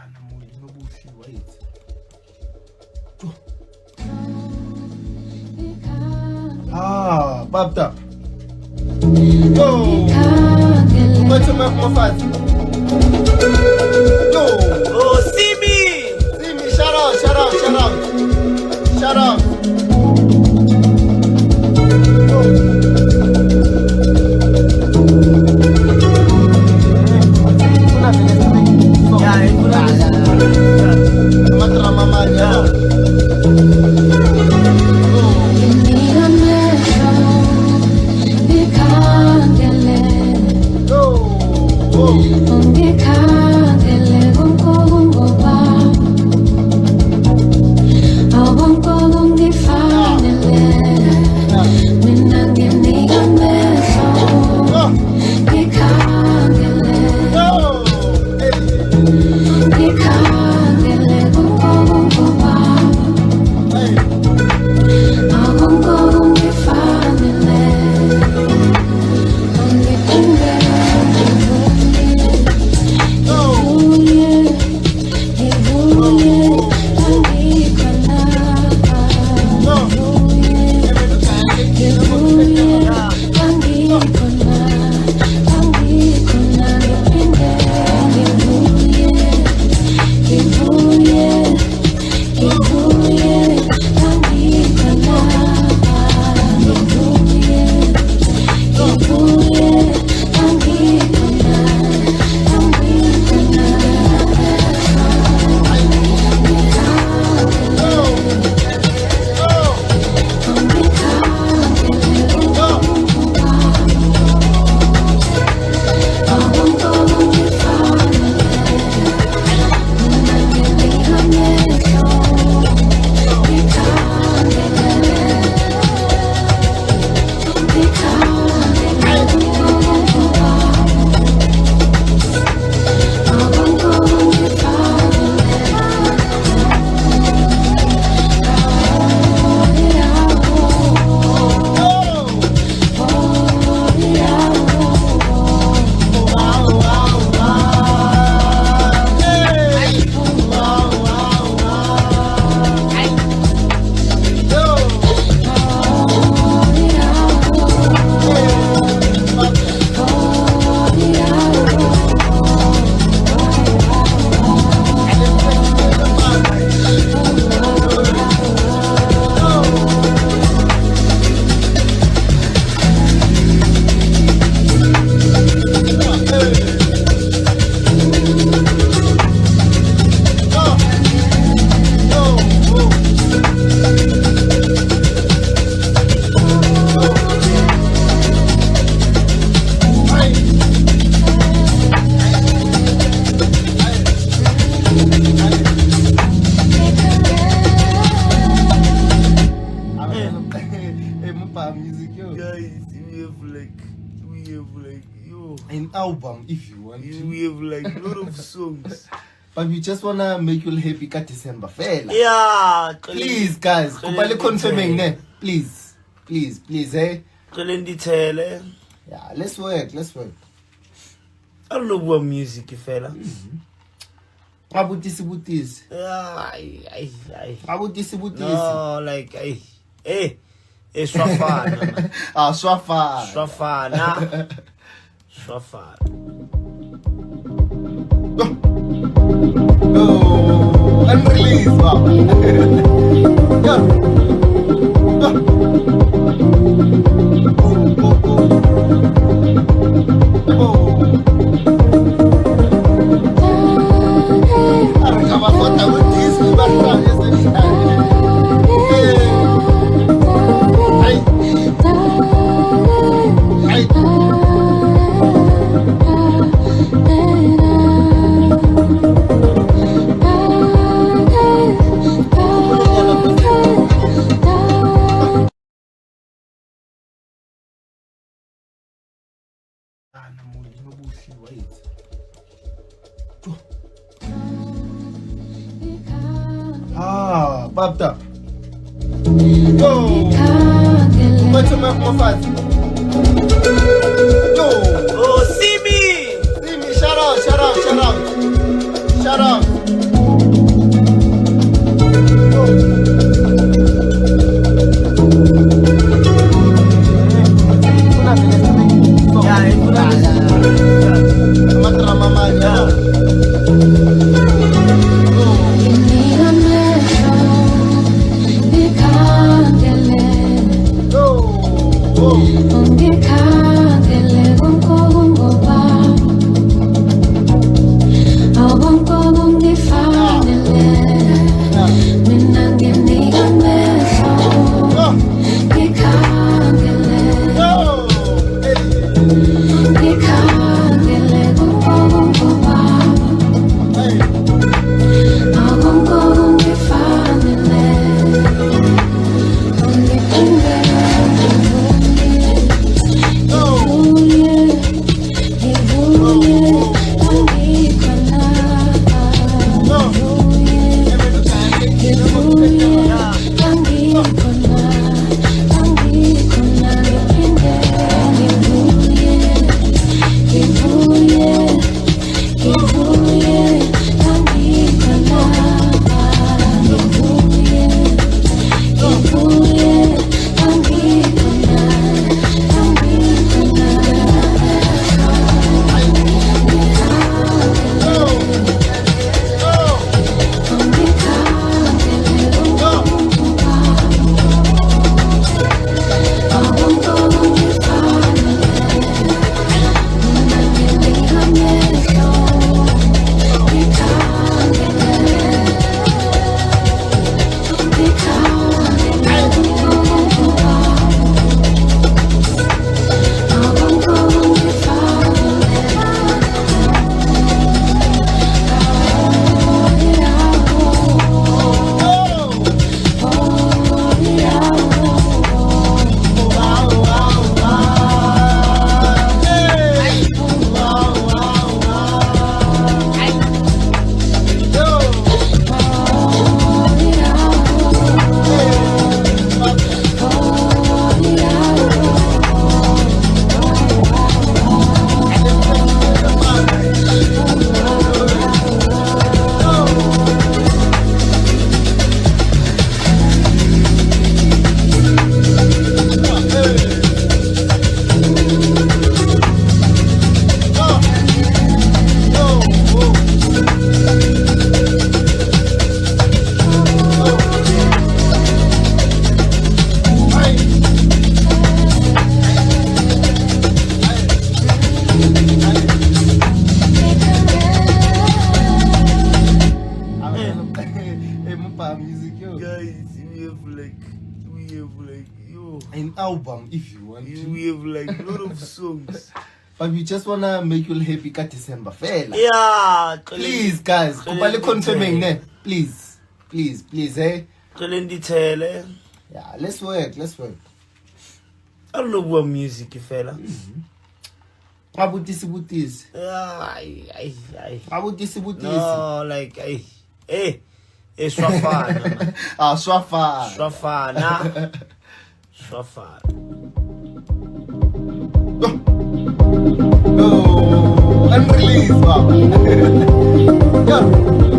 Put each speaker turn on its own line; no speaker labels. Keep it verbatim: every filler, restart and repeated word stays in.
Ah, babda. Yo. What's your mouth? Yo.
Oh, see me.
See me. Shout out, shout out, shout out. Shout out.
Yeah, it's
an album if you want to.
We have like a lot of songs.
But we just wanna make you happy ka December fela.
Yeah.
Please guys, kupale confirming ne. Please. Please, please, eh?
Yeah,
Yeah, let's work, let's work.
I don't know what music fella.
Abutisi butisi.
Yeah, I I I.
Abutisi butisi.
No, like I eh eh swafana.
Ah, swafana.
Swafana. Swafana.
Oh, unreleased, wow. Yeah. Ah, babda. Yo. What's your mouth? Yo.
Oh, see me.
See me. Shout out, shout out, shout out. Shout out. Swafa music, yo.
Guys, we have like, we have like, yo.
An album, if you want to.
We have like a lot of songs.
But we just wanna make you happy ka December, fella.
Yeah.
Please, guys, kupali confirming, ne? Please, please, please, eh?
Tele.
Yeah, let's work, let's work.
I don't know what music, fella.
Abutisi butisi.
Yeah, I, I, I.
Abutisi butisi.
No, like, I, eh, eh, Swafana.
Ah, Swafa.
Swafana. Swafana.
No, unreleased, wow. Yeah.